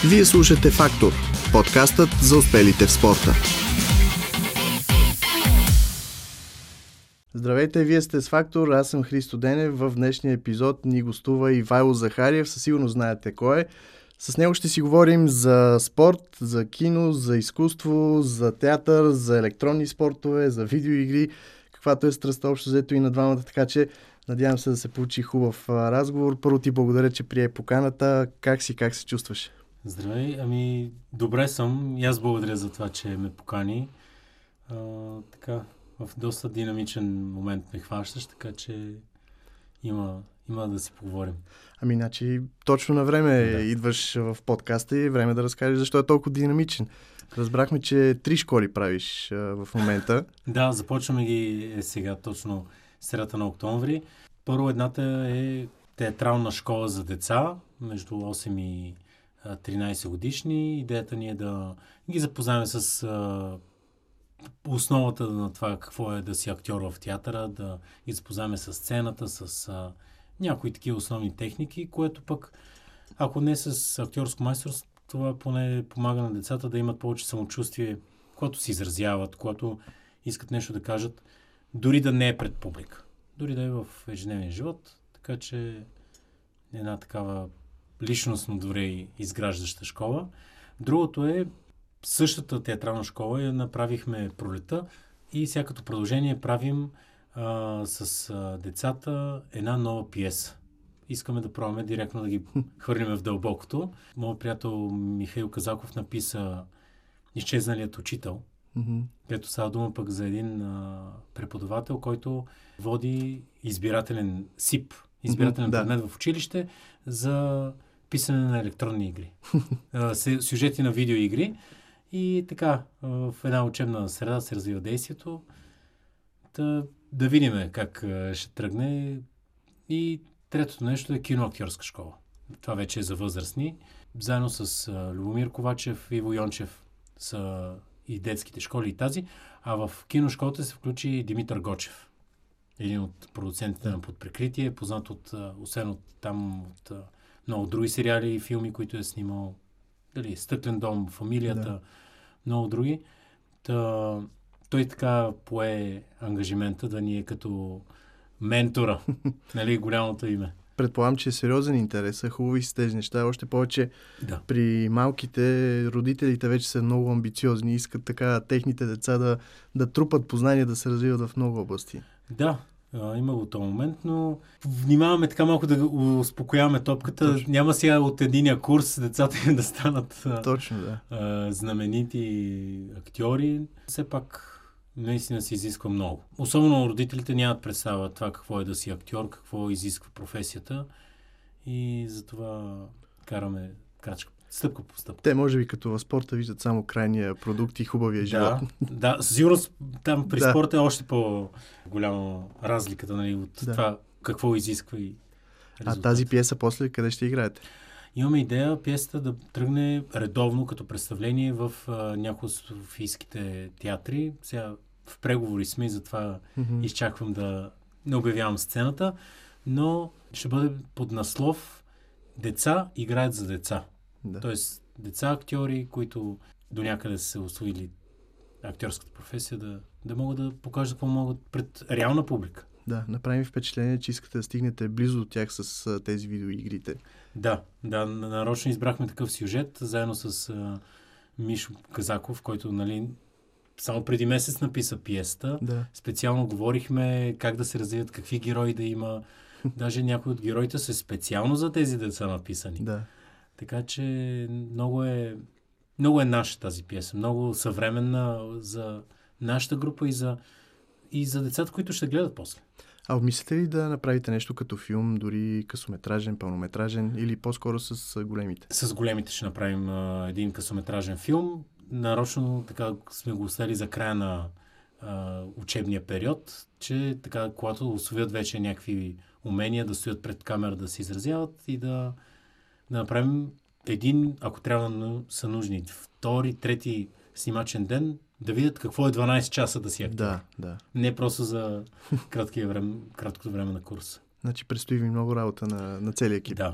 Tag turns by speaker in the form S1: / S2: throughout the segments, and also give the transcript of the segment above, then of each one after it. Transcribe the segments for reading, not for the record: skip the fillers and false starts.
S1: Вие слушате Фактор, подкастът за успелите в спорта. Здравейте, вие сте с Фактор, аз съм Христо Денев. В днешния епизод ни гостува Ивайло Захариев, със сигурно знаете кой е. С него ще си говорим за спорт, за кино, за изкуство, за театър, за електронни спортове, за видеоигри, каквато е страстта общо взето и на двамата, така че надявам се да се получи хубав разговор. Първо ти благодаря, че прие поканата. Как се чувстваш?
S2: Здравей, добре съм. И аз благодаря за това, че ме покани. Така, в доста динамичен момент ме хващаш, така че има да си поговорим.
S1: Значи, точно на време идваш в подкаста и е време да разкажеш защо е толкова динамичен. Разбрахме, че 3 школи правиш в момента.
S2: Да, започваме ги сега, точно средата на октомври. Първо едната е театрална школа за деца, между 8 и 13 годишни. Идеята ни е да ги запознаем с основата на това какво е да си актьор в театъра, да ги запознаем с сцената, с някои такива основни техники, което пък, ако не с актьорско майсторство, това поне помага на децата да имат повече самочувствие, когато се изразяват, когато искат нещо да кажат, дори да не е пред публика, дори да е в ежедневния живот, така че една такава личностно добре изграждаща школа. Другото е същата театрална школа я направихме пролета и сега като продължение правим с децата една нова пиеса. Искаме да пробваме директно да ги хвърлиме в дълбокото. Моят приятел Михаил Казаков написа Изчезналият учител, където става дума пък за един преподавател, който води избирателен СИП, избирателен предмет в училище за писане на електронни игри. Сюжети на видеоигри. И така, в една учебна среда се развива действието. Да видим как ще тръгне. И третото нещо е киноактьорска школа. Това вече е за възрастни. Заедно с Любомир Ковачев, Иво Йончев са и детските школи и тази. А в киношколата се включи Димитър Гочев. Един от продуцентите на Под прикритие, познат освен от много други сериали и филми, които е снимал. Стъклен дом, Фамилията, много други. Той така пое ангажимента да ни е като ментора, голямото име.
S1: Предполагам, че е сериозен интерес, хубави са тези неща, още повече при малките родителите вече са много амбициозни, искат така техните деца да трупат познания, да се развиват в много области.
S2: Да, има го този момент, но внимаваме така малко да успокояваме топката. Точно. Няма сега от единия курс децата им да станат знаменити актьори. Все пак наистина се изисква много. Особено родителите нямат представа това какво е да си актьор, какво изисква професията и затова караме крачка, стъпка по стъпка.
S1: Те може би като в спорта виждат само крайния продукт и хубавия живот.
S2: Да, сигурно там при спорта е още по-голяма разликата от това какво изисква и резултат.
S1: А тази пиеса после къде ще играете?
S2: Имаме идея пиесата да тръгне редовно като представление в някои от софийските театри. Сега в преговори сме и затова изчаквам да не обявявам сцената, но ще бъде под наслов Деца играят за деца. Да. Тоест деца актьори, които до някъде са усвоили актьорската професия, да могат да покажат какво могат пред реална публика.
S1: Да, направи ми впечатление, че искате да стигнете близо до тях с тези видеоигрите.
S2: Да, нарочно избрахме такъв сюжет, заедно с Мишо Казаков, който само преди месец написа пиесата. Да. Специално говорихме как да се развият, какви герои да има. Даже някои от героите са специално за тези деца написани. Да. Така че много е наша тази пиеса. Много съвременна за нашата група и за децата, които ще гледат после.
S1: А обмислите ли да направите нещо като филм, дори късометражен, пълнометражен или по-скоро с големите?
S2: С големите ще направим един късометражен филм. Нарочно така сме го оставили за края на учебния период, че така, когато усвоят вече някакви умения да стоят пред камера, да се изразяват и да направим един, ако трябва са нужни, втори, трети снимачен ден, да видят какво е 12 часа да си актьор.
S1: Да.
S2: Не просто за краткото време на курса.
S1: Значи предстои ви много работа на целия екип.
S2: Да.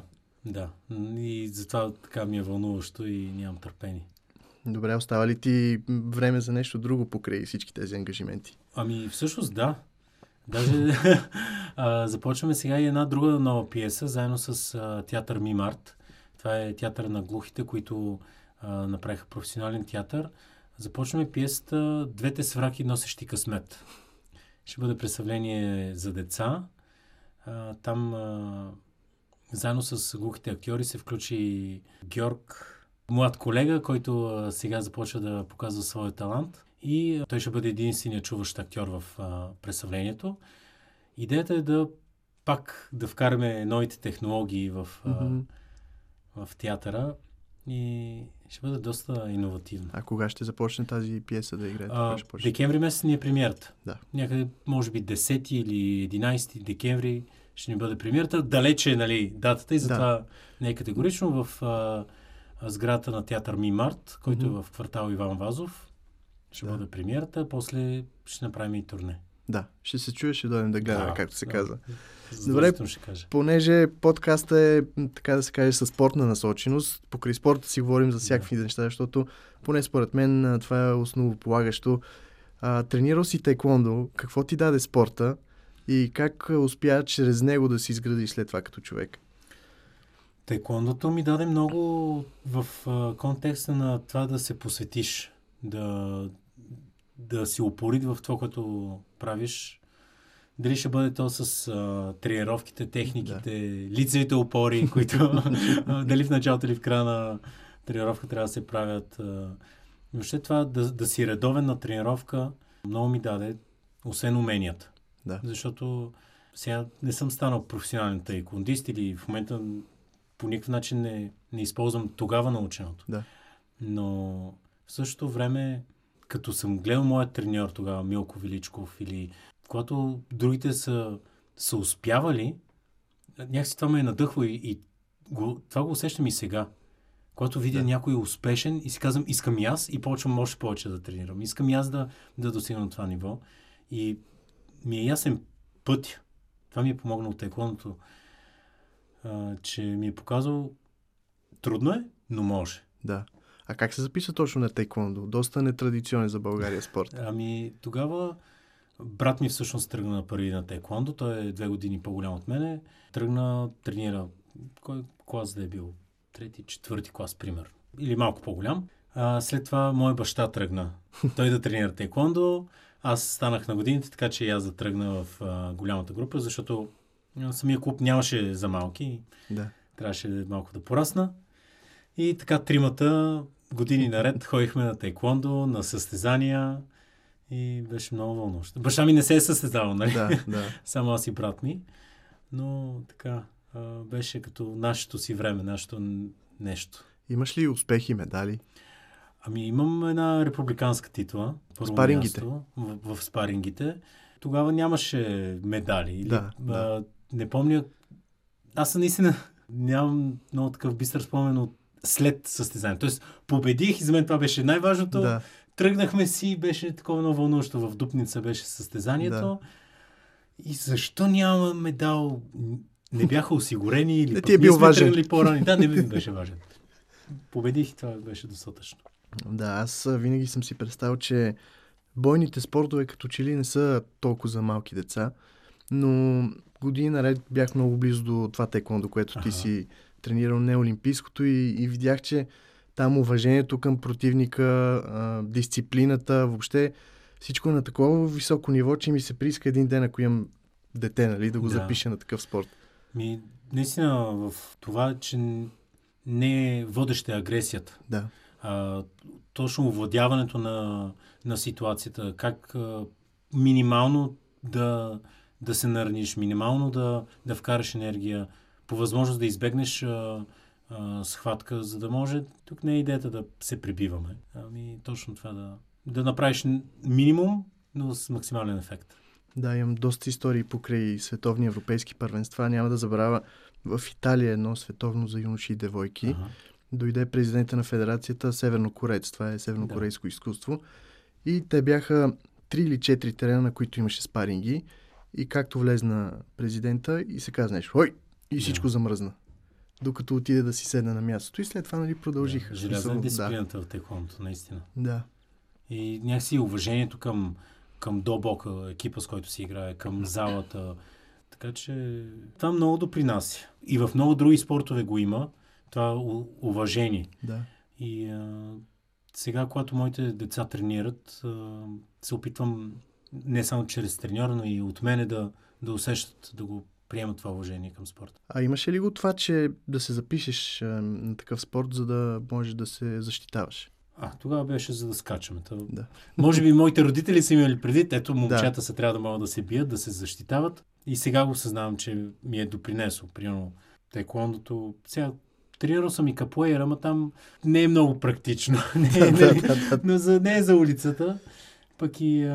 S2: Да. И затова така ми е вълнуващо и нямам търпение.
S1: Добре, остава ли ти време за нещо друго покрай всички тези ангажименти?
S2: Ами всъщност да. Даже започваме сега и една друга нова пиеса, заедно с театър Мимарт. Това е театър на глухите, които направиха професионален театър. Започваме пиесата "Двете свраки, носещи късмет". Ще бъде представление за деца. Там заедно с глухите актьори се включи Георг, млад колега, който сега започва да показва своя талант. И той ще бъде единственият чуващ актьор в представлението. Идеята е пак да вкараме новите технологии в театъра и ще бъде доста иновативно.
S1: А кога ще започне тази пиеса да играете?
S2: Декември месец ни е премиерата.
S1: Да.
S2: Някъде, може би 10 или 11 декември ще ни бъде премиерата. Далече е, датата и затова не е категорично. В сградата на театър Мимарт, който е в квартал Иван Вазов. Ще бъде премиерата, после ще направим и турне.
S1: Да, ще се чуе, ще дойдем да гледаме, както се казва.
S2: Добре, ще кажа.
S1: Понеже подкаста е, така да се каже, със спортна насоченост, покрай спорта си говорим за всякакви неща, защото поне според мен това е основополагащо. Тренирал си таеквондо, какво ти даде спорта и как успя чрез него да си изградиш след това като човек?
S2: Таеквондото ми даде много в контекста на това да се посветиш, да си упорит в това, което правиш. Дали ще бъде то с тренировките, техниките, лицевите опори, които дали в началото или в края на тренировка трябва да се правят. Въобще това да си редовен на тренировка много ми даде, освен уменията.
S1: Да.
S2: Защото сега не съм станал професионален таеквондист или в момента по никакъв начин не използвам тогава наученото.
S1: Да.
S2: Но в същото време, като съм гледал моят треньор тогава, Милко Величков, или когато другите са успявали, някакси това ме е надъхва и това го усещам и сега. Когато видя някой успешен и си казвам, искам и аз и почвам още повече да тренирам. Искам и аз да достигна това ниво. И ми е ясен път. Това ми е помогнало таеквондото, че ми е показал трудно е, но може.
S1: Да. А как се записа точно на таеквондо? Доста нетрадиционен за България спорт.
S2: Ами тогава брат ми всъщност тръгна на първи на таеквондо. Той е 2 години по-голям от мене. Тренира, кой клас да е бил? 3-4 клас, пример. Или малко по-голям. След това мой баща тръгна. Той да тренира таеквондо. Аз станах на годините, така че и аз да тръгна в голямата група, защото самия клуб нямаше за малки.
S1: Да.
S2: Трябваше малко да порасна. И така тримата години наред ходихме на таеквондо, на състезания и беше много вълнуващо. Баща ми не се е състезавал, нали?
S1: Да.
S2: Само аз и брат ми. Но така, беше като нашето си време, нашето нещо.
S1: Имаш ли успехи, медали?
S2: Ами имам една републиканска титла.
S1: Спарингите?
S2: В спарингите. Тогава нямаше медали.
S1: Да.
S2: Не помня. Аз наистина нямам много такъв бистър спомен от след състезание. Тоест, победих и за мен това беше най-важното.
S1: Да.
S2: Тръгнахме си, беше такова много вълнуващо. В Дупница беше състезанието.
S1: Да.
S2: И защо няма медал? Не бяха осигурени или
S1: ти е бил важен.
S2: тръгнали по-рани. Да, не ми беше важен. Победих и това беше достатъчно.
S1: Да, аз винаги съм си представил, че бойните спортове като че ли не са толкова за малки деца, но години наред бях много близо до това таеквондо, което ти си тренирал, не олимпийското, и видях, че там уважението към противника, дисциплината, въобще всичко е на такова високо ниво, че ми се прииска един ден, ако имам дете, нали, да го запиша на такъв спорт.
S2: Наистина в това, че не е водеща агресията.
S1: Да.
S2: Точно овладяването на ситуацията, как минимално да се нараниш, минимално да вкараш енергия, по възможност да избегнеш схватка, за да може, тук не е идеята да се прибиваме, ами точно това да направиш минимум, но с максимален ефект.
S1: Да, имам доста истории покрай световни европейски първенства. Няма да забравя в Италия едно световно за юноши и девойки. Дойде президента на федерацията Севернокореец. Това е севернокорейско изкуство. И те бяха 3 или 4 терена, на които имаше спаринги. И както влезна президента и се каза нещо, ой! И всичко замръзна. докато отиде да си седне на мястото. И след това, нали, продължиха.
S2: Желязна дисциплината в тайкондото, наистина.
S1: Да.
S2: И някакси уважението към Добока, екипа, с който си играе, към залата. Така че това много допринася. И в много други спортове го има. Това уважение.
S1: Да.
S2: И сега, когато моите деца тренират, се опитвам не само чрез треньора, но и от мене да усещат, да го приемат това уважение към спорта.
S1: А имаше ли го това, че да се запишеш на такъв спорт, за да можеш да се защитаваш?
S2: Тогава беше за да скачаме.
S1: Да.
S2: Може би моите родители са имали предвид, ето момчета са трябва да могат да се бият, да се защитават. И сега го съзнавам, че ми е допринесло. Примерно тайкондото. Сега тренирал съм и капоейра, ама там не е много практично. Не е за улицата. Пък и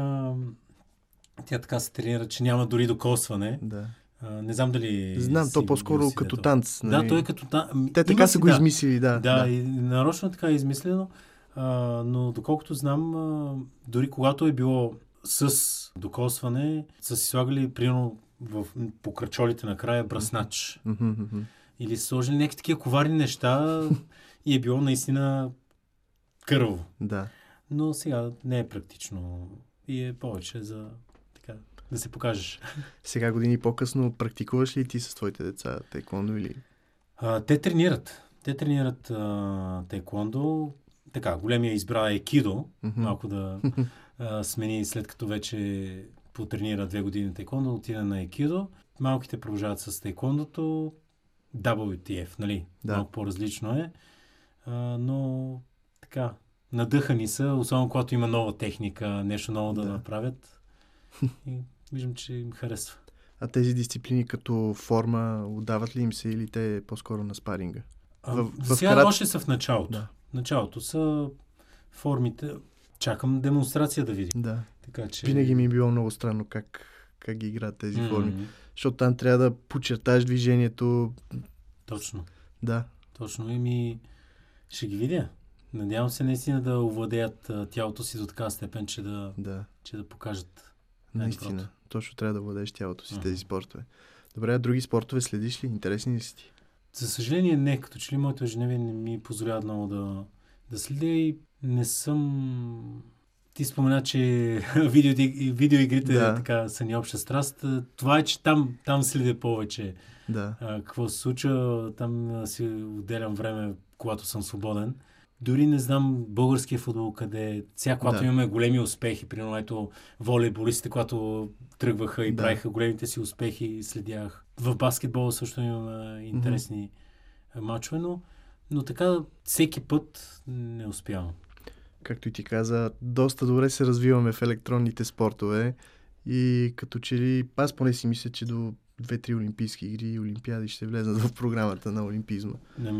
S2: тя така се тренира, че няма дори докосване.
S1: Да.
S2: Не знам дали...
S1: Знам, то по-скоро като танц.
S2: Нали? Да, той е като танц.
S1: Те така са го измислили, да.
S2: Да, и нарочно така е измислено. Но доколкото знам, дори когато е било с докосване, са си слагали, примерно, по крачолите накрая бръснач. Или са сложили някакви такива коварни неща и е било наистина кърво.
S1: Да.
S2: Но сега не е практично и е повече за да се покажеш.
S1: Сега години по-късно практикуваш ли ти с твоите деца тайкондо или?
S2: Те тренират. Те тренират тайкондо. Така, големия избра екидо. Малко да смени, след като вече потренира 2 години тайкондо, отида на екидо. Малките продължават с тайкондото. WTF, нали?
S1: Да.
S2: Малко по-различно е. Но така, надъхани са, особено когато има нова техника, нещо ново да направят. И виждам, че им харесва.
S1: А тези дисциплини като форма отдават ли им се или те по-скоро на спаринга?
S2: Сега още са в началото. Да. Началото са формите. Чакам демонстрация да видим.
S1: Да.
S2: Така, че...
S1: Винаги ми е било много странно как ги играят тези форми. Защото там трябва да подчертаеш движението.
S2: Точно.
S1: Да.
S2: Точно. И ще ги видя. Надявам се наистина да овладеят тялото си до такава степен, че да покажат.
S1: Наистина. Точно трябва да владееш тялото си тези спортове. Добре, а други спортове следиш ли? Интересни ли си ти?
S2: За съжаление не. Като че ли моето ежедневие не ми позволява много да следя и не съм... Ти спомена, че видеоигрите така са ни обща страст. Това е, че там следя повече.
S1: Да.
S2: Какво се случва, там си отделям време, когато съм свободен. Дори не знам българския футбол къде. Сега, когато имаме големи успехи, примерно ето волейболистите, когато тръгваха и правиха големите си успехи, следях. В баскетбола също имаме интересни мачове, но така всеки път не успявам.
S1: Както и ти каза, доста добре се развиваме в електронните спортове и като че ли, аз поне си мисля, че до 2-3 олимпийски игри и олимпиади ще влезнат в програмата на олимпизма.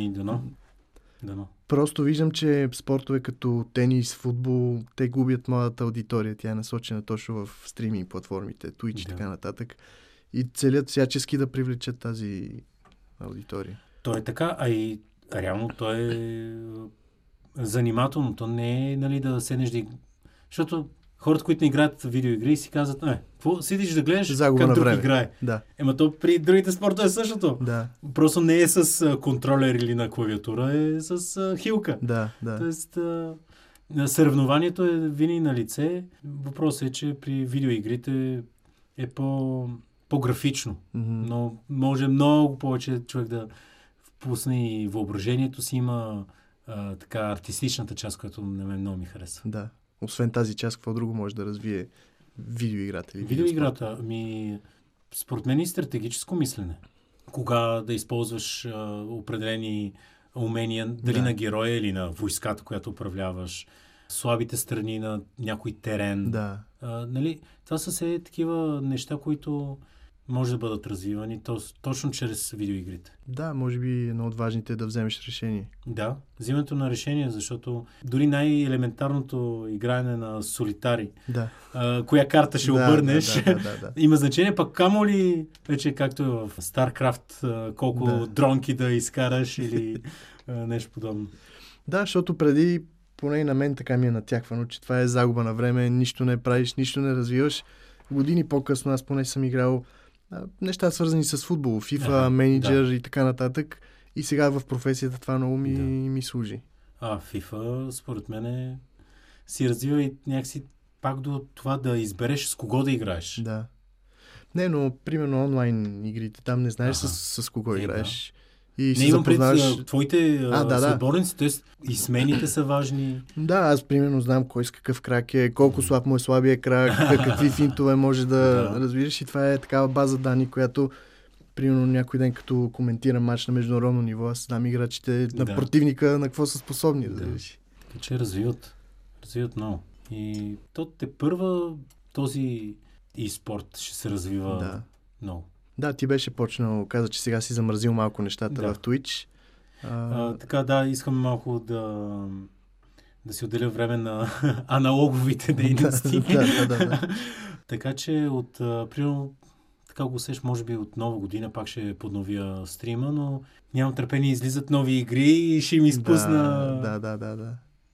S2: Дано.
S1: Просто виждам, че спортове като тенис, футбол, те губят младата аудитория. Тя е насочена точно в стриминг платформите, Twitch и така нататък. И целят всячески да привлечат тази аудитория.
S2: То е така, а и реално то е занимателно. То не е, нали, да седнеш да... Защото хората, които не играят в видеоигри, си казват, какво седиш да гледаш как друг играе?
S1: Да.
S2: То при другите спортове е същото.
S1: Да.
S2: Просто не е с контролер или на клавиатура, е с хилка.
S1: Да.
S2: Тоест, съревнованието е винаги на лице. Въпросът е, че при видеоигрите е по-графично. Но може много повече човек да впусне и въображението си. Има така артистичната част, която на мен много ми харесва.
S1: Да. Освен тази част, какво друго може да развие видеоиграта?
S2: Видеоиграта, според мен е стратегическо мислене. Кога да използваш определени умения, дали на героя или на войската, която управляваш, слабите страни на някой терен.
S1: Да.
S2: Нали? Това са все такива неща, които може да бъдат развивани точно чрез видеоигрите.
S1: Да, може би едно от важните е да вземеш решение.
S2: Да, взимането на решение, защото дори най-елементарното играене на солитари, коя карта ще обърнеш, има значение, пък камо ли вече както е в StarCraft, колко дронки да изкараш или нещо подобно. Да,
S1: защото преди, поне и на мен така ми е натяквано, че това е загуба на време, нищо не правиш, нищо не развиваш. Години по-късно аз поне съм играл неща свързани с футбол, FIFA, менеджер и така нататък. И сега в професията това много ми служи.
S2: FIFA, според мен, си развива и някакси пак до това да избереш с кого да играеш.
S1: Да. Не, но примерно онлайн игрите, там не знаеш с кого играеш. И
S2: не имам пред твоите съотборници, т.е. и смените са важни.
S1: Да, аз примерно знам кой с какъв крак е, колко слаб му е слабия крак, какви финтове може да развиеш, и това е такава база данни, която примерно някой ден, като коментирам матч на международно ниво, аз знам играчите на противника на какво са способни.
S2: Така че развиват много. И то те първа този e-спорт ще се развива много.
S1: Да, ти беше почнал, каза, че сега си замразил малко нещата в Twitch.
S2: Така, искам малко да си отделя време на аналоговите дейности.
S1: Да.
S2: Така че примерно, така го усещам, може би от нова година пак ще подновя стрима, но нямам търпение, излизат нови игри и ще ми изпусна...
S1: Да.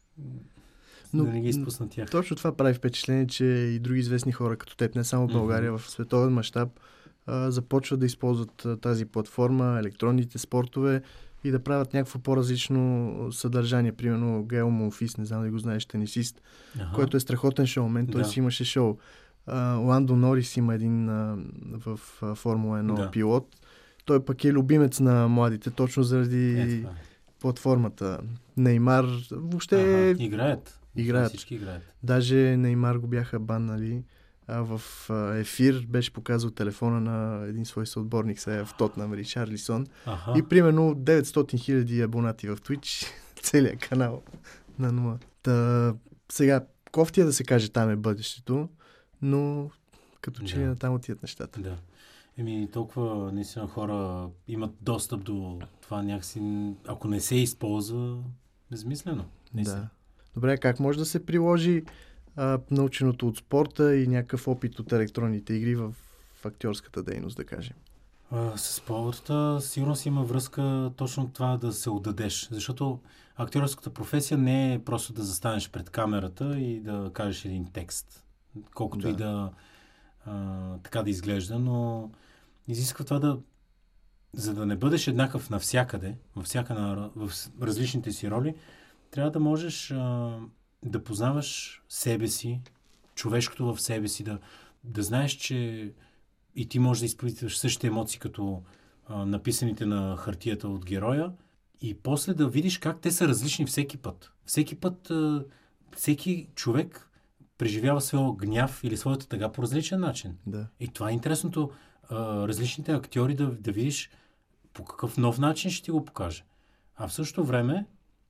S2: Но не ги изпусна тях.
S1: Точно това прави впечатление, че и други известни хора като теб, не само в България, в световен мащаб, започват да използват тази платформа, електронните спортове и да правят някакво по-различно съдържание. Примерно Гейл Монфис, не знам дали го знаеш, тенисист, който е страхотен шоумен, той си имаше шоу. Ландо Норис има един в Формула 1 пилот. Той пък е любимец на младите, точно заради платформата. Неймар въобще...
S2: Играят. Всички играят.
S1: Даже Неймар го бяха баннали. В ефир беше показал телефона на един свой съотборник сега в Тотнам, Ришарлисон. И примерно 900 000 абонати в Twitch, целият канал на нула. Сега, кофтия да се каже, там е бъдещето, но като че ли натам отият нещата.
S2: Да. Толкова наистина хора имат достъп до това някакси, ако не се използва, безмислено.
S1: Да. Добре, как може да се приложи наученото от спорта и някакъв опит от електронните игри в актьорската дейност, да кажем?
S2: С спорта сигурно си има връзка точно това да се отдадеш, защото актьорската професия не е просто да застанеш пред камерата и да кажеш един текст, колкото и така да изглежда, но изисква това за да не бъдеш еднакъв навсякъде, в различните си роли, трябва да можеш да познаваш себе си, човешкото в себе си, да знаеш, че и ти можеш да изпитваш същите емоции като написаните на хартията от героя и после да видиш как те са различни всеки път. Всеки път всеки човек преживява своя гняв или своята тъга по различен начин.
S1: Да.
S2: И това е интересното. Различните актьори да видиш по какъв нов начин ще ти го покаже. А в същото време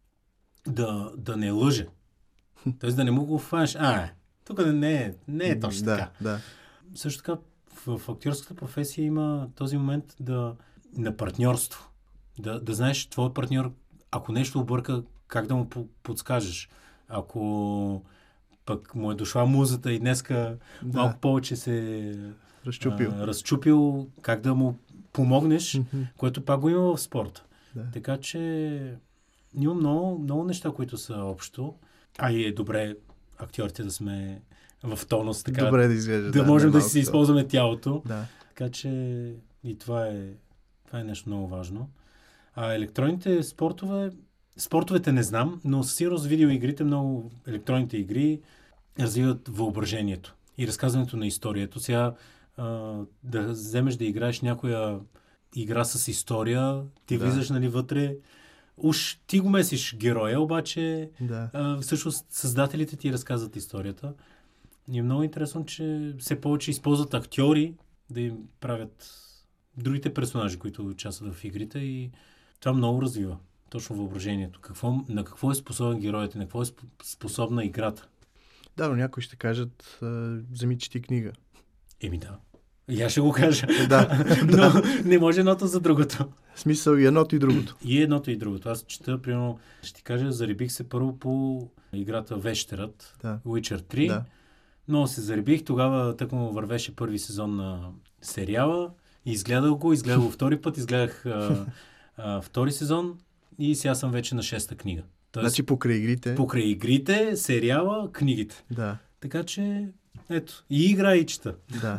S2: да не лъже. Тоест да не му го фанеш. Тук не е точно така.
S1: Да.
S2: Също така в актьорската професия има този момент на партньорство. Да знаеш твой партньор, ако нещо обърка, как да му подскажеш. Ако пък му е дошла музата и днеска малко повече се разчупил, как да му помогнеш, което пак го има в спорта.
S1: Да.
S2: Така че има много неща, които са общо. И е добре актьорите да сме в тонус, така
S1: добре да изглежда.
S2: Да можем да си използваме тялото.
S1: Да.
S2: Така че и това е нещо много важно. Електронните спортовете не знам, но със сигурност видеоигрите, много електронните игри развиват въображението и разказването на историята. Сега да вземеш да играеш някоя игра с история, ти влизаш вътре, уж ти го месиш героя, обаче всъщност създателите ти разказват историята. И е много интересно, че все повече използват актьори да им правят другите персонажи, които участват в игрите, и това много развива точно въображението. На какво е способен героят и на какво е способна играта.
S1: Да, но някои ще кажат, вземи чети книга.
S2: Да. И аз ще го кажа.
S1: Но
S2: не може едното за другото.
S1: В смисъл и едното и другото.
S2: И едното и другото. Аз чета, примерно, ще ти кажа, зарибих се първо по играта Вещерът, Witcher 3. Но се зарибих, тогава тъкмо вървеше първи сезон на сериала. Изгледах го втори път, изгледах втори сезон и сега съм вече на 6-та книга. Тоест,
S1: значи покрай игрите.
S2: Покрай игрите, сериала, книгите.
S1: Да.
S2: Така че, ето, и игра, и чета.
S1: Да.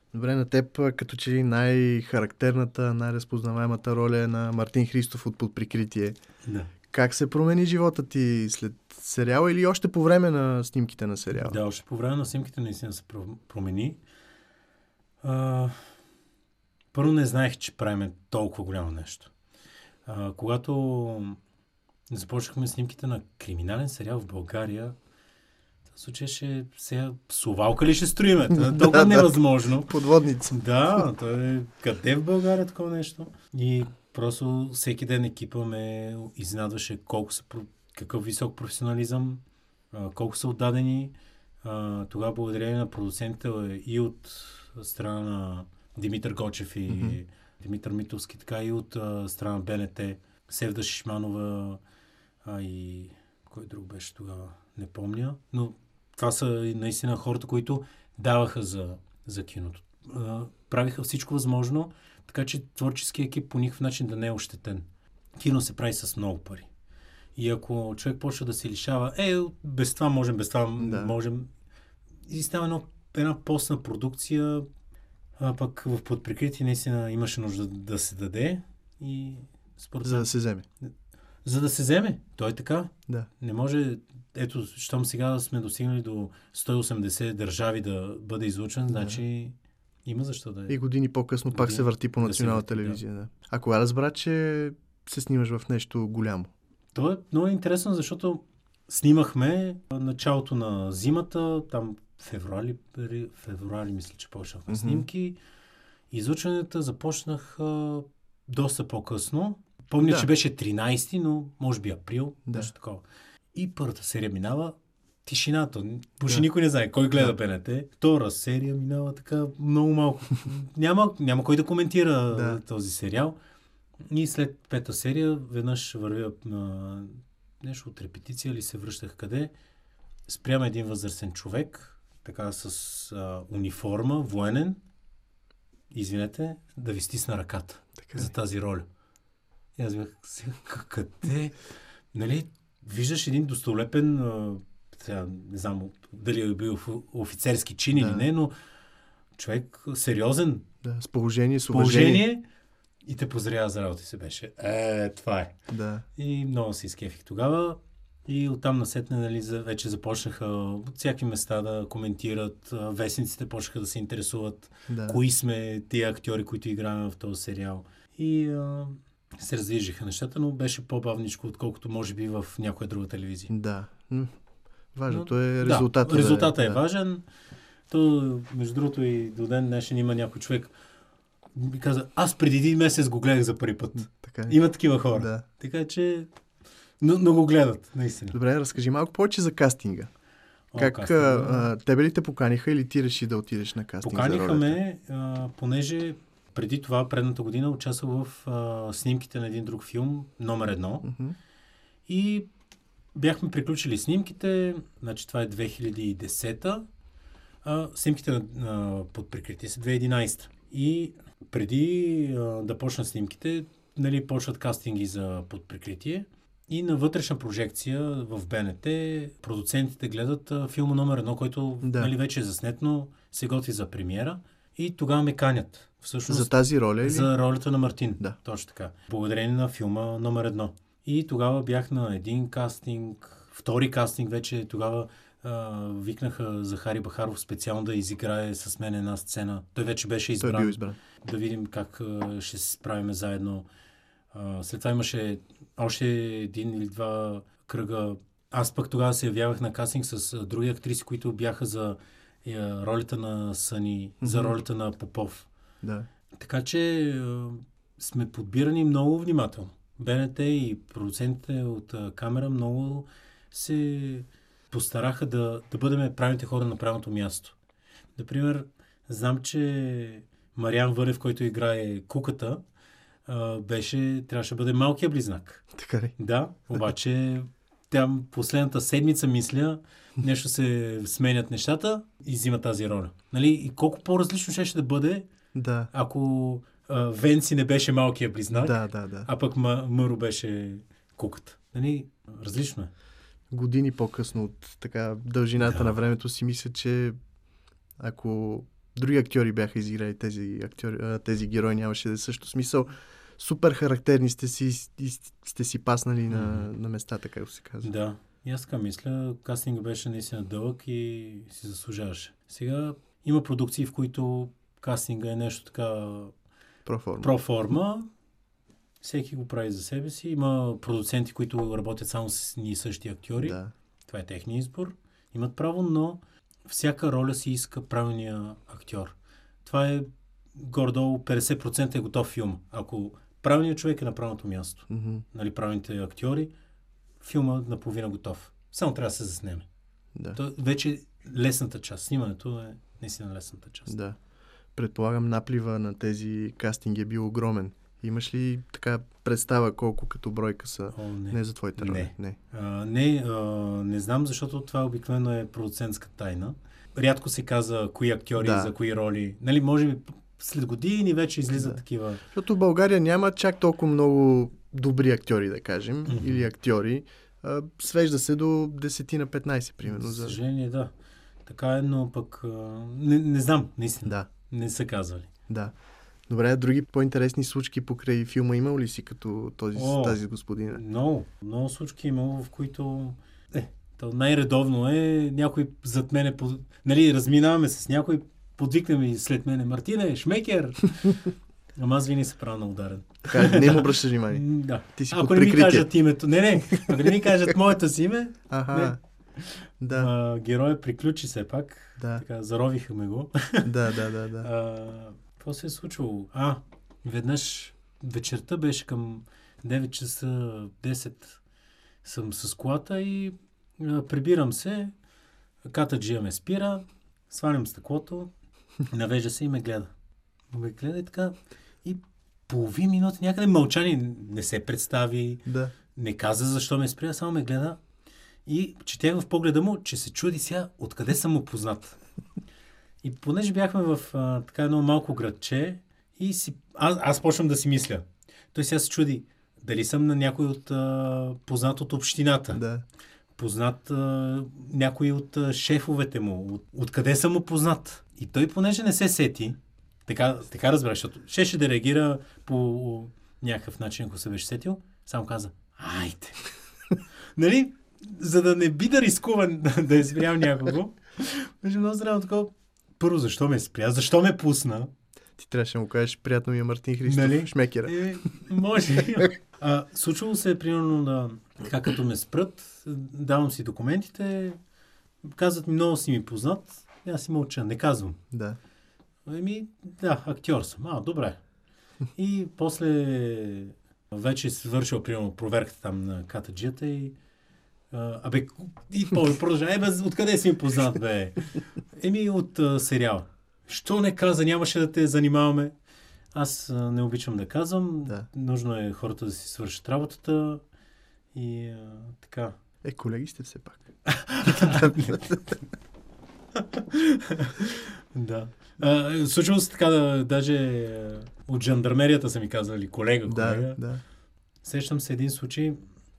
S1: Добре, на теб като че ли най-характерната, най-разпознаваемата роля е на Мартин Христов от Под прикритие.
S2: Да.
S1: Как се промени живота ти след сериала или още по време на снимките на сериала?
S2: Да, още по време на снимките наистина се промени. Първо не знаех, че правим толкова голямо нещо. Когато започнахме снимките на криминален сериал в България, в случай сега совалка ли ще строиме? Толкова невъзможно.
S1: Подводница.
S2: Да, къде в България такова нещо? И просто всеки ден екипа ме изненадваше какъв висок професионализъм, колко са отдадени. Тогава благодарение на продуцентите и от страна на Димитър Гочев и Димитър Митовски, така и от страна на БНТ, Севда Шишманова и кой друг беше тогава, не помня. Но това са наистина хората, които даваха за киното. Правиха всичко възможно, така че творческия екип по никакъв начин да не е ощетен. Кино се прави с много пари. И ако човек почва да се лишава, без това можем. И става една постна продукция, пък в Под прикритие наистина имаше нужда да се даде. И
S1: за да се вземе.
S2: За да се вземе. Той е така.
S1: Да.
S2: Не може, ето, щом сега сме достигнали до 180 държави да бъде излучен, значи има защо да е.
S1: И години по-късно пак се върти по национална телевизия. Да. А кога разбра, че се снимаш в нещо голямо?
S2: То е много интересно, защото снимахме началото на зимата, там февруари мисля, че почнахме снимки. Излъчванията започнаха доста по-късно. Помня, че беше 13, но може би април, нещо такова. И първата серия минава тишината. Почти никой не знае кой гледа БНТ. Втора серия минава така много малко. Няма кой да коментира този сериал. И след пета серия веднъж вървя на нещо от репетиция или се връщах къде. Спряма един възрастен човек, така с униформа, военен. Извинете, да ви стисна ръката за тази роля. И аз бях, къде? Нали, виждаш един достолепен, не знам дали е бил офицерски чин или не, но човек сериозен.
S1: Да, с положение, с
S2: уважение. И те поздравява за работа и се беше. Това е.
S1: Да.
S2: И много се изкефих тогава. И оттам насетне, нали, вече започнаха от всяки места да коментират. Вестниците почнаха да се интересуват кои сме тия актьори, които играем в този сериал. И се раздвижиха нещата, но беше по-бавничко, отколкото може би в някоя друга телевизия.
S1: Да. Важното е резултата.
S2: Резултата е важен. То, между другото, и до ден днешен има някой човек, ми каза, аз преди един месец го гледах за първи път. Има такива хора.
S1: Да.
S2: Така че, но го гледат, наистина.
S1: Добре, разкажи малко повече за кастинга. Тебе ли те поканиха или ти реши да отидеш на кастинг?
S2: Поканиха ме, понеже преди това, предната година, участвах в снимките на един друг филм, номер 1. И бяхме приключили снимките, значи това е 2010-та, снимките на Под прикритие са 2011. И преди да почнат снимките, нали, почват кастинги за Под прикритие и на вътрешна прожекция в БНТ продуцентите гледат филма номер 1, който нали, вече е заснет, но се готви за премиера и тогава ме канят. Всъщност,
S1: за тази роля или?
S2: За ролята на Мартин.
S1: Да.
S2: Точно така. Благодарение на филма номер 1. И тогава бях на един кастинг, втори кастинг вече тогава викнаха Захари Бахаров специално да изиграе с мен една сцена. Той вече беше избран.
S1: Той бил избран.
S2: Да видим как ще се справим заедно. След това имаше още един или два кръга. Аз пък тогава се явявах на кастинг с други актриси, които бяха за ролята на Съни, за ролята на Попов.
S1: Да.
S2: Така че сме подбирани много внимателно. БНТ и продуцентите от камера много се постараха да бъдем правилните хора на правилното място. Например, знам, че Мариан Вълев, който играе куката, трябваше да бъде малкия близнак.
S1: Така ли?
S2: Да, обаче там последната седмица, мисля, нещо се сменят нещата и взима тази роля. Нали? И колко по-различно ще да бъде, ако Венци не беше малкия близнак, а пък Мъро беше куката. Нали? Различно е.
S1: Години по-късно от така дължината на времето си мисля, че ако други актьори бяха изиграли тези герои, нямаше да е също смисъл. Супер характерни сте си и сте си паснали на местата, както се казва.
S2: Да, и аз така мисля, кастинга беше наистина дълъг и си заслужаваше. Сега има продукции, в които кастинга е нещо така проформа. Всеки го прави за себе си. Има продуценти, които работят само с ни същи актьори.
S1: Да.
S2: Това е техния избор. Имат право, но всяка роля си иска правилния актьор. Това е горе-долу 50% е готов филм. Ако правилният човек е на правилното място, нали, правилните актьори, филма наполовина готов. Само трябва да се заснеме.
S1: Да.
S2: То вече лесната част. Снимането е наистина лесната част.
S1: Да. Предполагам, наплива на тези кастинги е бил огромен. Имаш ли така представа колко като бройка са? Не за твоите роли?
S2: Не знам, защото това обикновено е продуцентска тайна. Рядко се каза кои актьори за кои роли. Нали, може би след години вече излизат такива.
S1: Защото в България няма чак толкова много добри актьори, да кажем, или актьори. Свежда се до 10 на 15, примерно.
S2: За съжаление, да. Така е, но пък не знам, наистина.
S1: Да.
S2: Не са казвали.
S1: Да. Добре, други по-интересни случки покрай филма имал ли си като тази господина?
S2: Много случки имал, в които най-редовно е някой зад мене, нали, разминаваме се с някой, подвикнем и след мене: Мартине, шмекер! Ама аз винаги се правя на ударен.
S1: Така, не му обръщаш внимание.
S2: Да.
S1: Ти си
S2: ако не ми кажат името. Ако не ми кажат моето си име.
S1: Да.
S2: Героя приключи все пак.
S1: Да.
S2: Така, заровиха ме го.
S1: Да.
S2: Какво се е случвало? Веднъж вечерта беше към 9 часа, 10 съм с колата и прибирам се. Катаджия ме спира, свалям стъклото, навежда се и ме гледа. Ме гледа и така. И половин минута някъде мълчание, не се представи, не каза защо ме спря, само ме гледа. И четях в погледа му, че се чуди сега откъде съм му познат. И понеже бяхме в така едно малко градче, и аз почвам да си мисля. Той сега се чуди дали съм на някой от познат от общината.
S1: Да.
S2: Познат някой от шефовете му. Откъде съм му познат. И той, понеже не се сети, така разбра, защото щеше да реагира по някакъв начин, ако се беше сетил, само каза: айде. Нали? За да не би да рискуван да е спрял някого. Беше много здраво такова. Първо, защо ме спря? Защо ме пусна?
S1: Ти трябваше да му кажеш: приятно ми е Мартин Христов, нали? Шмекера.
S2: Може. Случвало се, примерно, така като ме спрат, давам си документите, казват ми: много си ми познат, аз си мълча, не казвам.
S1: Да.
S2: Актьор съм. Добре. И после вече свършил, примерно, проверката там на катаджията и продължава. Откъде си ми познат, бе? От сериала. Що не каза, нямаше да те занимаваме. Аз не обичам да казвам.
S1: Да.
S2: Нужно е хората да си свършат работата. И така.
S1: Колеги сте все пак.
S2: Да. Случвало се така, даже от жандармерията са ми казали колега.
S1: Да.
S2: Сещам се един случай,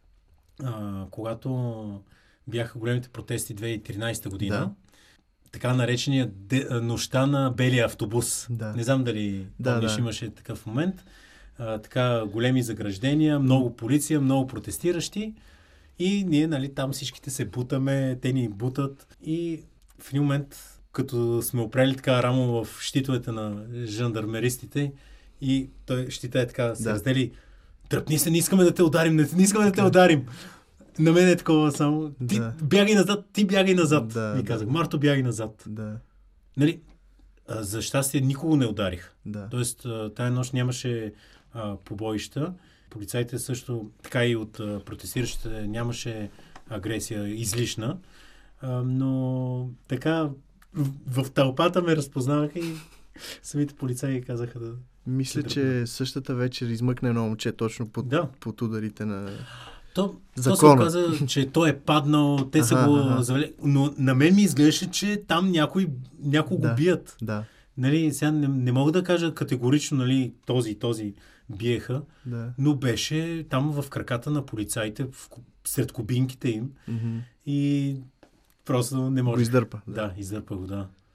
S2: когато бяха големите протести 2013 година. Така наречения нощта на белия автобус.
S1: Да.
S2: Не знам дали помниш, имаше такъв момент. Така големи заграждения, много полиция, много протестиращи. И ние, нали, там всичките се бутаме, те ни бутат. И в един момент, като сме опрели така рамо в щитовете на жандармеристите, и щита е така се раздели: тръпни се, не искаме да те ударим, не искаме да те ударим. На мен е такова само: ти бягай назад, ти бягай назад. И казах: Марто, бягай назад.
S1: Да.
S2: Нали, за щастие никого не ударих.
S1: Да.
S2: Тоест, тая нощ нямаше побоища. Полицайите също, така и от протестиращите, нямаше агресия излишна. Но така в тълпата ме разпознаваха и самите полицаи казаха да...
S1: Мисля, че същата вечер измъкна едно момче точно под ударите на...
S2: То се оказа, че той е паднал, те са го завели. Но на мен ми изглеждаше, че там някой го бият.
S1: Да.
S2: Нали, сега не мога да кажа категорично, нали, този биеха, но беше там в краката на полицаите, сред кубинките им. И просто не може.
S1: Го издърпа.
S2: Издърпа го, да.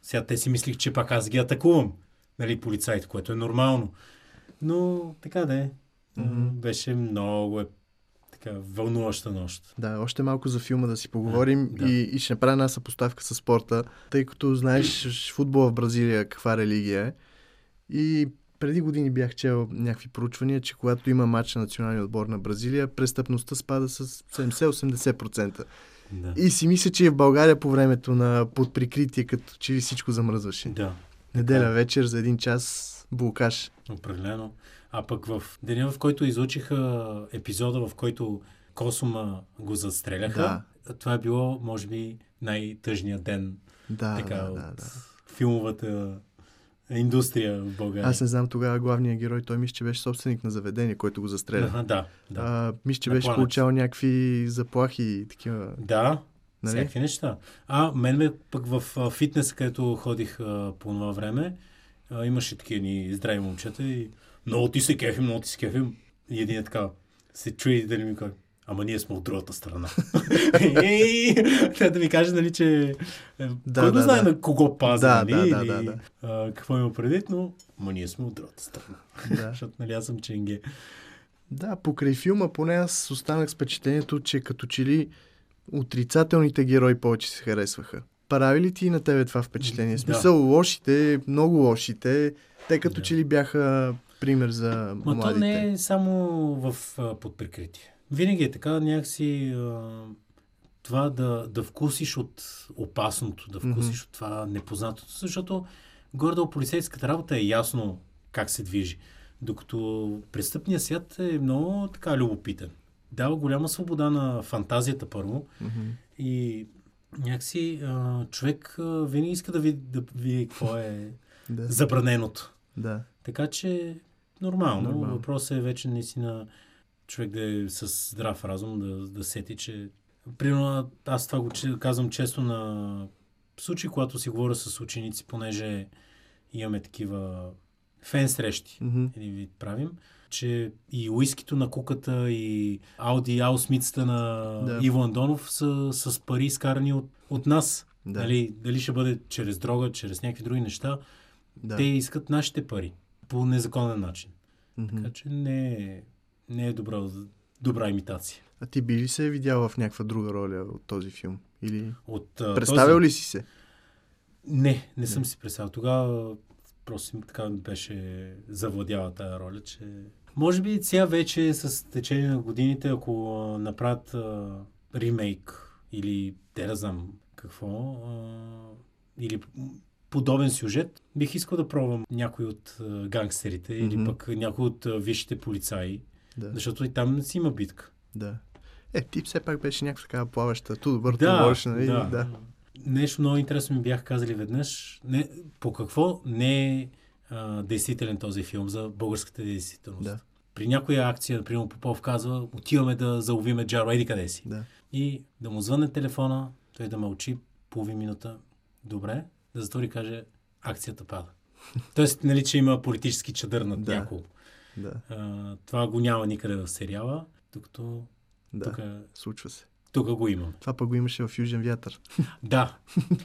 S2: Сега те си мислих, че пак аз ги атакувам, нали, полицаите, което е нормално. Но така да е. Беше много така вълнуваща нощ.
S1: Да, още малко за филма да си поговорим
S2: Да.
S1: и ще направя една съпоставка с спорта, тъй като знаеш футбола в Бразилия каква религия е. И преди години бях чел някакви проучвания, че когато има матч на националния отбор на Бразилия, престъпността спада с 70-80%.
S2: Да.
S1: И си мисля, че и в България по времето на под прикритие, като че ли всичко замръзваше.
S2: Да.
S1: Неделя вечер за 1 час блокаж.
S2: Определено. А пък в деня, в който излучиха епизода, в който Косума го застреляха, това е било, може би, най-тъжният ден от филмовата индустрия в България.
S1: Аз не знам тогава главният герой, той мисля, че беше собственик на заведение, който го застреля. Мисля, че беше получавал някакви заплахи и такива.
S2: Да,
S1: нали?
S2: Всякакви неща. Мен пък в фитнес, където ходих по това време, имаше такива ни здрави момчета и много ти се кефим. И един е така, се чуи да ми каже, ама ние сме от другата страна. Да ми каже, нали, че кой го знае на кого пази, нали? Какво има предвид, но ние сме от другата страна. Защото, нали, аз съм ченге.
S1: Да, покрай филма поне аз останах с впечатлението, че като че ли отрицателните герои повече се харесваха. Прави ли ти на тебе това впечатление? В смисъл, лошите, много лошите, те като че ли бяха пример за младите.
S2: То не е само в подприкритие. Винаги е така, някакси това да вкусиш от опасното, да вкусиш от това непознатото, защото горе-долу полицейската работа е ясно как се движи. Докато престъпният свят е много така любопитен. Дава голяма свобода на фантазията първо и някакси човек винаги иска да види какво е забраненото.
S1: Да.
S2: Така че нормално. Въпросът е вече наистина човек да е с здрав разум, да сети, че примерно аз това го казвам често на случаи, когато си говоря с ученици, понеже имаме такива фен срещи, един вид правим, че и уискито на куката, и Ауди Аусмицата на Иво Андонов са с пари изкарани от нас.
S1: Да.
S2: Дали ще бъде чрез дрога, чрез някакви други неща. Те искат нашите пари по незаконен начин. Така че не е добра имитация.
S1: А ти би ли се видял в някаква друга роля от този филм? Или
S2: представил
S1: ли си се?
S2: Не съм си представил. Тогава просто така беше завладяла тая роля, че може би сега вече с течение на годините, ако направят ремейк или те да знам какво, или подобен сюжет, бих искал да пробвам някой от гангстерите или пък някой от висшите полицаи, защото и там си има битка.
S1: Да. Ти все пак беше някаква такава плаваща, добър, нали? Да.
S2: Нещо много интересно ми бях казали веднъж. По какво не е действителен този филм за българската действителност.
S1: Да.
S2: При някоя акция, например, Попов казва, отиваме да заловиме Джаро, еди къде си.
S1: Да.
S2: И да му звънне телефона, той да мълчи половин минута. Добре, да затвори и каже, акцията пада. Тоест, нали, че има политически чадър над няколко.
S1: Да.
S2: Това го няма никъде в сериала, докато тук
S1: случва се.
S2: Тук го имам.
S1: Това пък го имаше в Южен вятър.
S2: Да.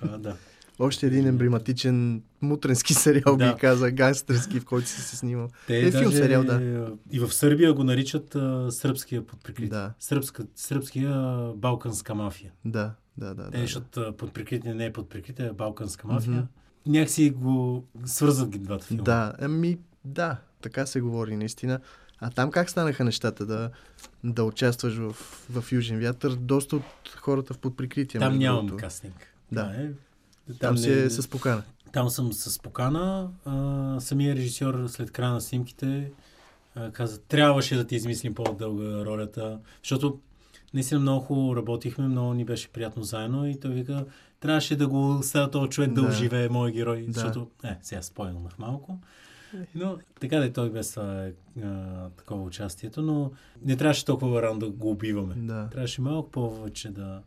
S1: Още един емблематичен мутренски сериал, би каза, гангстерски, в който си се снимал.
S2: Филм сериал, и в Сърбия го наричат сръбския подприкритие.
S1: Да.
S2: Сръбския балканска мафия.
S1: Да.
S2: Защото подприкритие не е подприкритие, е балканска мафия. Някакси го свързват ги двата филма.
S1: Да, така се говори наистина. А там как станаха нещата да участваш в Южен вятър? Доста от хората в подприкритие.
S2: Там нямам кастинг.
S1: Да. Там си е с покана.
S2: Там съм с покана. Самия режисьор след края на снимките каза, трябваше да ти измислим по-дълга ролята, защото наистина много хубаво работихме, много ни беше приятно заедно и той вика, трябваше да го оставя този човек да оживее моя герой, защото сега спойлнах малко. Но така да той без това такова участието, но не трябваше толкова рано да го убиваме. Трябваше малко повече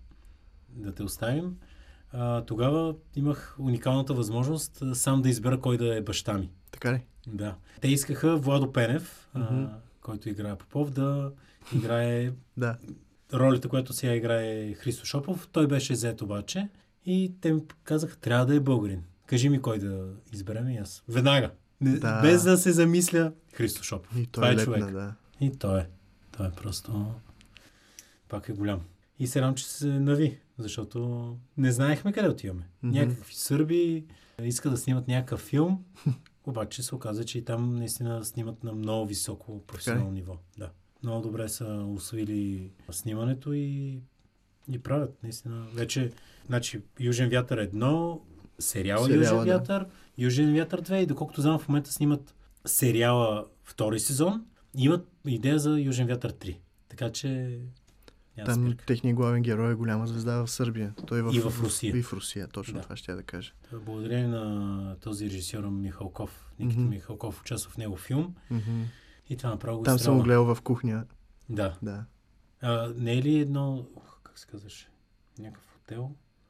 S2: да те оставим. Тогава имах уникалната възможност сам да избера кой да е баща ми.
S1: Така ли?
S2: Да. Те искаха Владо Пенев, който играе Попов, да играе ролята, която сега играе Христо Шопов. Той беше зет обаче и те ми казаха, трябва да е българин. Кажи ми кой да изберем и аз. Веднага.
S1: Да.
S2: Без да се замисля. Христо Шопов.
S1: И
S2: Това е
S1: лепна,
S2: човек.
S1: да.
S2: И той е. Той е просто... Пак е голям. И се радвам, че се нави, защото не знаехме къде отиваме. Някакви сърби искат да снимат някакъв филм, обаче се оказа, че и там наистина снимат на много високо професионално ниво. Да. Много добре са усвоили снимането и правят, наистина. Вече, значи, Южен вятър 1, сериала Южен вятър, Южен вятър 2 и доколкото знам, в момента снимат сериала втори сезон и имат идея за Южен вятър 3. Така че
S1: там техният главен герой е голяма звезда в Сърбия. Той
S2: и в Русия.
S1: И в Русия, точно това ще я да кажа.
S2: Благодарение на този режисьор Михалков. Никита Михалков участва в него филм. И това направо го
S1: там съм го гледал в кухня.
S2: Да.
S1: Да.
S2: Не е ли едно... Как се казваше? Някакъв хотел?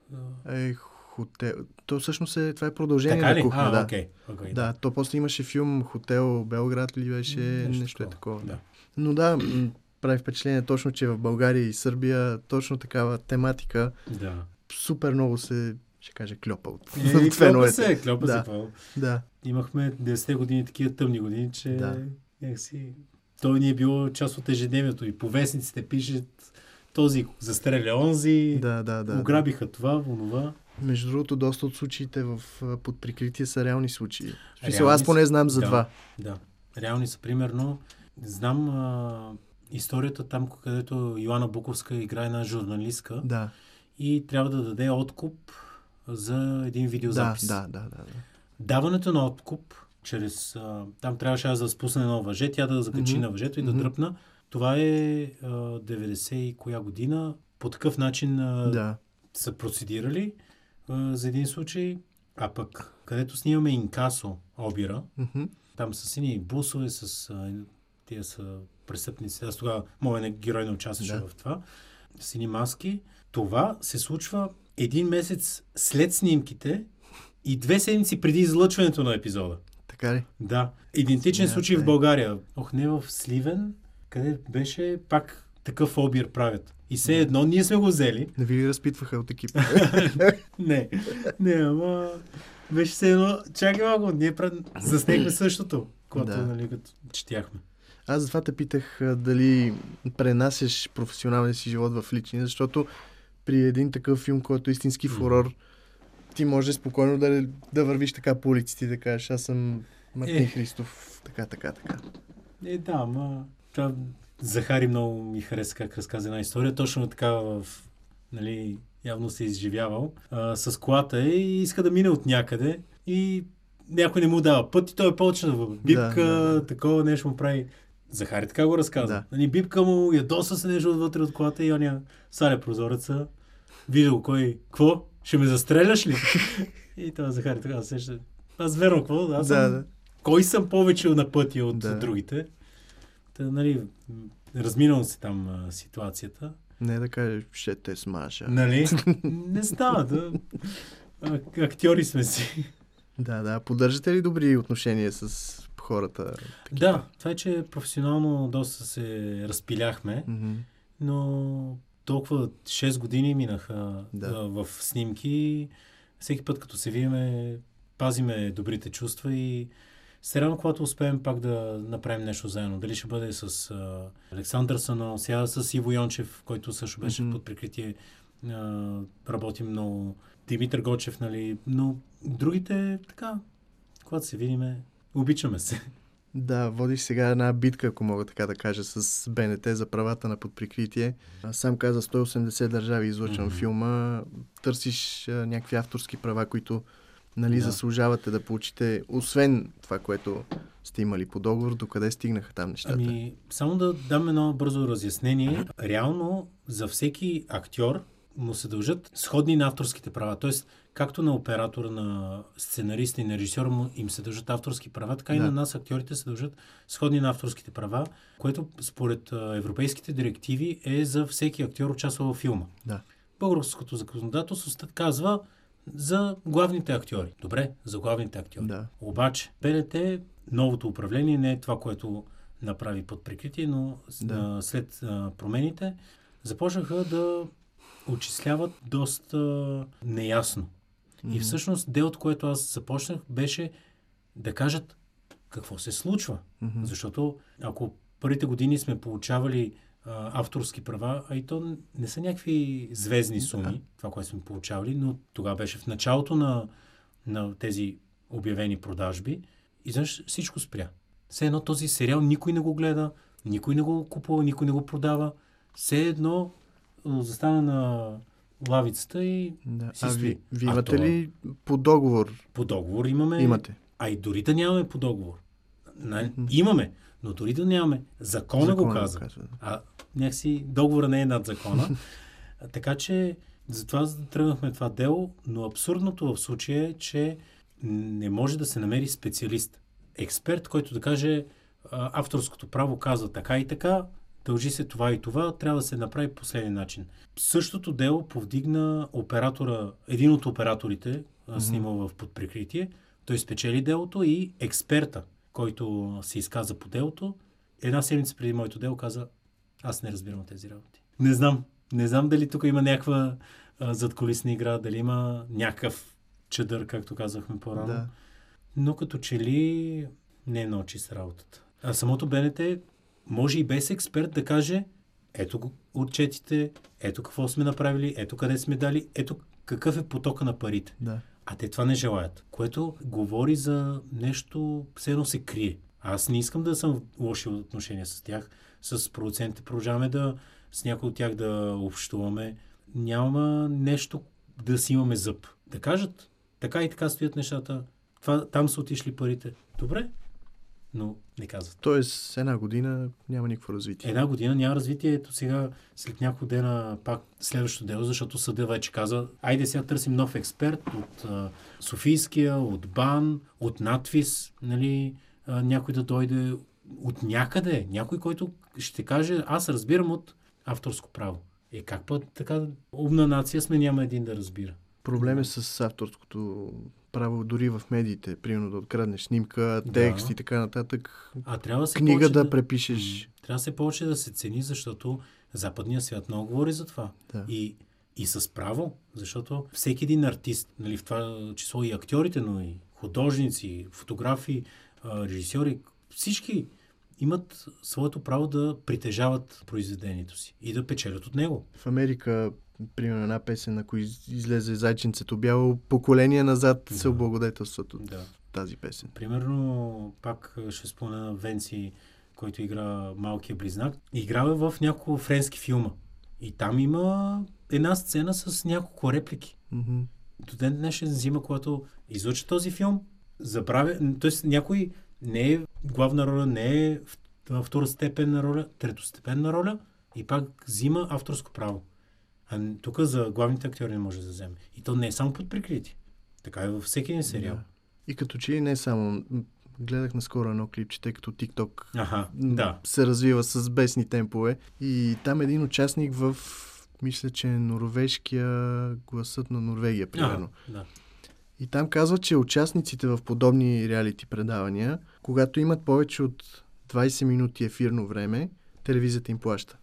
S1: Хотел. То всъщност това е продължение
S2: така
S1: на кухня. Да.
S2: Okay,
S1: да, то после имаше филм Хотел Белград ли беше нещо такова.
S2: Да.
S1: Но да, прави впечатление точно, че в България и Сърбия точно такава тематика супер много се, ще кажа, кльопа от феновете.
S2: Кльопа се.
S1: Да.
S2: Имахме 10-те години такива тъмни години, че някакси... Той ни е било част от ежедневието и по вестниците пишат този застреля онзи, ограбиха това, онова.
S1: Между другото, доста от случаите под прикритие са реални случаи. Аз поне знам за два.
S2: Да, реални са. Примерно, знам историята там, където Йоана Буковска играе една журналистка и трябва да даде откуп за един видеозапис.
S1: Да.
S2: Даването на откуп чрез... там трябваше аз да спусна едно въже, тя да закачи на въжето и да дръпна. Това е 90 и коя година. По такъв начин са процедирали за един случай. А пък, където снимаме инкасо обира, там са сини бусове, тия са престъпници. Аз тогава моят герой не участваше в това. Сини маски. Това се случва един месец след снимките и 2 седмици преди излъчването на епизода.
S1: Така ли?
S2: Да. Идентичен случай в България. Не в Сливен, къде беше пак такъв обир правят. И все едно ние сме го взели.
S1: Не ви ли разпитваха от екипа?
S2: не, ама беше все едно. Чакай малко, ние заснехме същото, когато като четяхме.
S1: Аз затова те питах дали пренасяш професионалния си живот в личния, защото при един такъв филм, който е истински фурор, ти може спокойно да вървиш така по улиците и да кажеш, аз съм Мартин Христов, така.
S2: Ама Захари много ми хареса как разказа една история. Точно така явно се е изживявал с колата и иска да мине от някъде и някой не му дава път и той е почна бипка, такова нещо му прави. Захари така го разказва. Бипка му, ядоса се нещо отвътре от колата и оня сваля прозореца. Виждал кой, какво? Ще ме застреляш ли? И това Захари така сеща. Аз верно какво? Аз съм... Кой съм повече на пъти от другите? Разминал се там ситуацията.
S1: Не да кажеш, ще те смаша.
S2: Не става, актьори сме си.
S1: Да. Поддържате ли добри отношения с хората? Такива?
S2: Да, това е, че професионално доста се разпиляхме, но толкова 6 години минаха в снимки. Всеки път, като се видиме, пазиме добрите чувства и се радвам, когато успеем пак да направим нещо заедно. Дали ще бъде с Александър Сано, сега с Иво Йончев, който също беше под прикритие. Работим много. Димитър Гочев, но другите, така, когато се видиме, обичаме се.
S1: Да, водиш сега една битка, ако мога така да кажа, с БНТ за правата на подприкритие. Сам каза 180 държави излъчвам филма. Търсиш някакви авторски права, които заслужавате да получите, освен това, което сте имали по договор, докъде стигнаха там нещата?
S2: Само да дам едно бързо разяснение. Реално за всеки актьор му се дължат сходни на авторските права. Тоест, както на оператора, на сценариста и на режисьора му им се дължат авторски права, така и на нас, актьорите, се дължат сходни на авторските права, което според европейските директиви е за всеки актьор, участвал във филма. Българското законодателство казва за главните актьори. Добре, за главните актьори. Обаче, БНТ, новото управление не е това, което направи под прикритие, но след промените започнаха да отчисляват доста неясно. И всъщност делото, което аз започнах, беше да кажат какво се случва. Защото ако първите години сме получавали авторски права, а и то не са някакви звездни суми, това, което сме получавали, но тогава беше в началото на тези обявени продажби и знаеш, всичко спря. Все едно този сериал никой не го гледа, никой не го купува, никой не го продава. Все едно застана на лавицата и си стои.
S1: Вие имате ли по договор?
S2: По договор имаме.
S1: Имате.
S2: А и дори да нямаме по договор. Имаме, но дори да нямаме. Закона го казва. А някакси договора не е над закона. Така че затова тръгнахме това дело, но абсурдното в случая е, че не може да се намери специалист. Експерт, който да каже авторското право казва така и така, дължи се това и това, трябва да се направи по последния начин. Същото дело повдигна един от операторите, снимал в подприкритие, той спечели делото и експерта, който се изказа по делото, една седмица преди моето дело каза, аз не разбирам тези работи. Не знам дали тук има някаква задкулисна игра, дали има някакъв чадър, както казахме по-рано. Да. Но като че ли не е много чиста работата. А самото БНТ може и без експерт да каже, ето го отчетите, ето какво сме направили, ето къде сме дали, ето какъв е потока на парите.
S1: Да.
S2: А те това не желаят, което говори за нещо, все едно се крие. Аз не искам да съм в лоши отношения с тях. С продуцентите продължаваме с някой от тях да общуваме. Няма нещо да си имаме зъб. Да кажат, така и така стоят нещата, там са отишли парите. Добре, но не казват.
S1: Тоест, една година няма никакво развитие.
S2: Една година няма развитие. Ето сега, след няколко дена, пак следващото дело, защото съда вече каза, айде сега търсим нов експерт от Софийския, от БАН, от надвис, нали, някой да дойде от някъде. Някой, който ще каже, аз разбирам от авторско право. Как път така умна нация сме, няма един да разбира.
S1: Проблем е с авторското право дори в медиите. Примерно да откраднеш снимка, текст и така нататък.
S2: Трябва да се
S1: книга да препишеш.
S2: Трябва да се повече да се цени, защото западният свят много говори за това.
S1: Да.
S2: И с право, защото всеки един артист, нали, в това число и актьорите, но и художници, фотографи, режисьори, всички имат своето право да притежават произведението си и да печелят от него.
S1: В Америка, примерно една песен, ако излезе Зайченцето бяло, поколения назад се облагодетелстват от тази песен.
S2: Примерно, пак ще спомена Венци, който игра Малкия близнак. Играва в няколко френски филма. И там има една сцена с няколко реплики. До ден днешен взима, когато излъча този филм, забравя, т.е. някой не е главна роля, не е второстепенна роля, третостепенна роля и пак взима авторско право. А тук за главните актьори не може да вземе. И то не е само под прикритие. Така е във всеки един сериал.
S1: Да. И като че ли не само... Гледах наскоро едно клипче, тъй като TikTok се развива с бесни темпове. И там един участник мисля, че норвежкия гласът на Норвегия, примерно. И там казва, че участниците в подобни реалити предавания, когато имат повече от 20 минути ефирно време, телевизията им плаща.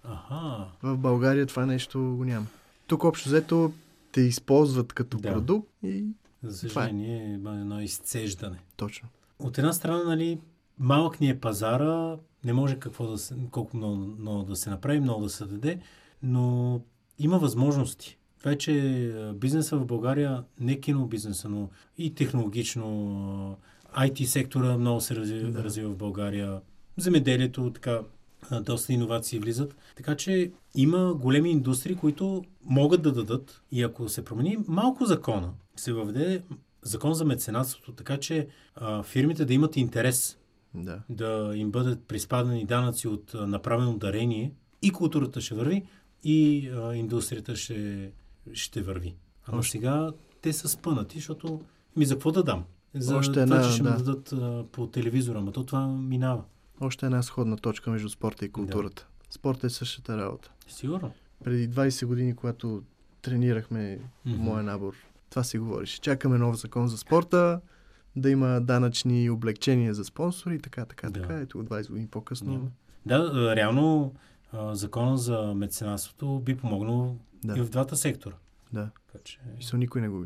S1: В България това нещо го няма. Тук общо взето те използват като продукт и...
S2: За съжаление, има едно изцеждане.
S1: Точно.
S2: От една страна, нали, малък ни е пазара, не може колко много да се направи, много да се даде, но има възможности. Вече бизнеса в България, не кинобизнеса, но и технологично, IT сектора много се развива в България, земеделието, така, доста иновации влизат. Така че има големи индустрии, които могат да дадат и ако се промени малко закона, се въведе закон за меценатството, така че фирмите да имат интерес да им бъдат приспадани данъци от направено дарение и културата ще върви и индустрията ще върви. Ама сега те са спънати, защото за какво да дам? За това, че ще ме дадат по телевизора, но това минава.
S1: Още една сходна точка между спорта и културата. Спорт е същата работа.
S2: Сигурно.
S1: Преди 20 години, когато тренирахме моя набор, това се говореше. Чакаме нов закон за спорта, да има данъчни облегчения за спонсори, така. Ето 20 години по-късно.
S2: Да, реално закона за меценатството би помогнал и в двата сектора.
S1: Да. И никой не губи.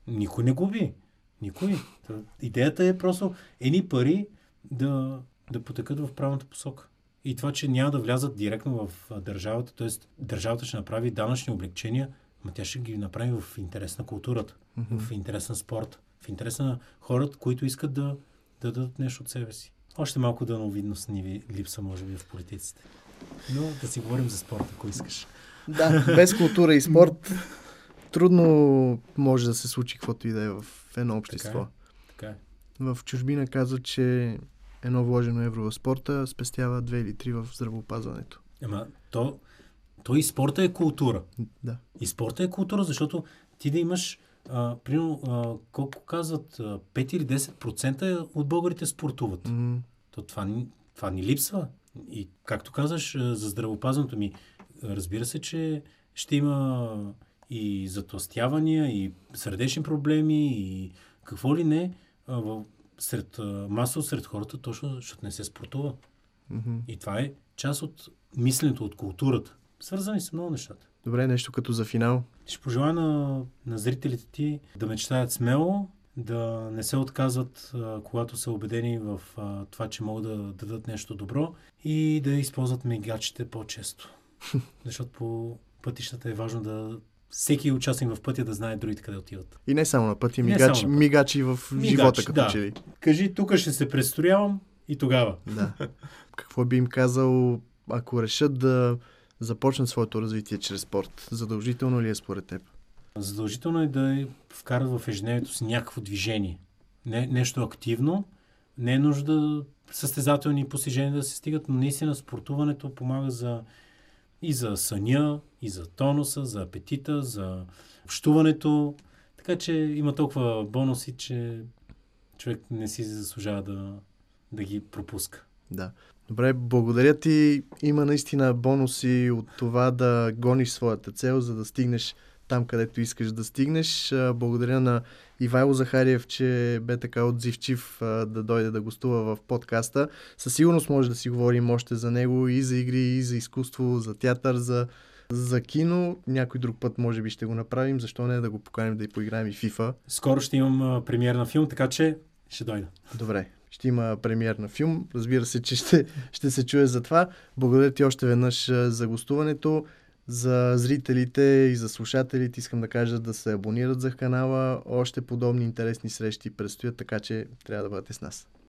S2: Никой не губи. Никой. Идеята е просто едни пари да потекат в правилната посока. И това, че няма да влязат директно в държавата, т.е. държавата ще направи данъчни облегчения, но тя ще ги направи в интерес на културата, в интерес на спорта, в интерес на хората, които искат да дадат нещо от себе си. Още малко дълновидност ни ви липса, може би, в политиците. Но да си говорим за спорта, ако искаш.
S1: Да, без култура и спорт трудно може да се случи каквото и да е в едно общество.
S2: Така е.
S1: В чужбина казват, че едно вложено евро в спорта спестява 2 или 3 в здравеопазването.
S2: Ама то и спорта е култура.
S1: Да.
S2: И спорта е култура, защото ти да имаш, примерно, колко казват, 5 или 10% от българите спортуват. То това ни липсва. И както казаш, за здравеопазването ми, разбира се, че ще има и затлъстявания, и сърдечни проблеми, и какво ли не, масово сред хората, точно защото не се спортува. И това е част от мисленето, от културата. Свързани с много нещата.
S1: Добре, нещо като за финал.
S2: Ще пожелая на зрителите ти да мечтаят смело, да не се отказват, когато са убедени в това, че могат да дадат нещо добро и да използват мигачите по-често. Защото по пътищата е важно да всеки участник в пътя да знае другите къде отиват.
S1: И не само на пътя, мигачи в живота, като че ли.
S2: Кажи, тук ще се престроявам и тогава.
S1: Да. Какво би им казал, ако решат да започнат своето развитие чрез спорт? Задължително ли е според теб?
S2: Задължително е да вкарат в ежедневието си някакво движение. Нещо активно. Не е нужда състезателни постижения да се стигат, но наистина спортуването помага и за съня, и за тонуса, за апетита, за общуването. Така че има толкова бонуси, че човек не си заслужава да ги пропуска.
S1: Да. Добре, благодаря ти. Има наистина бонуси от това да гониш своята цел, за да стигнеш там, където искаш да стигнеш. Благодаря на Ивайло Захариев, че бе така отзивчив да дойде да гостува в подкаста. Със сигурност може да си говорим още за него и за игри, и за изкуство, за театър, за кино. Някой друг път може би ще го направим. Защо не да го поканим да и поиграем и FIFA?
S2: Скоро ще имам премиер на филм, така че ще дойда.
S1: Добре. Ще има премиер на филм. Разбира се, че ще се чуе за това. Благодаря ти още веднъж за гостуването. За зрителите и за слушателите искам да кажа да се абонират за канала. Още подобни интересни срещи предстоят, така че трябва да бъдете с нас.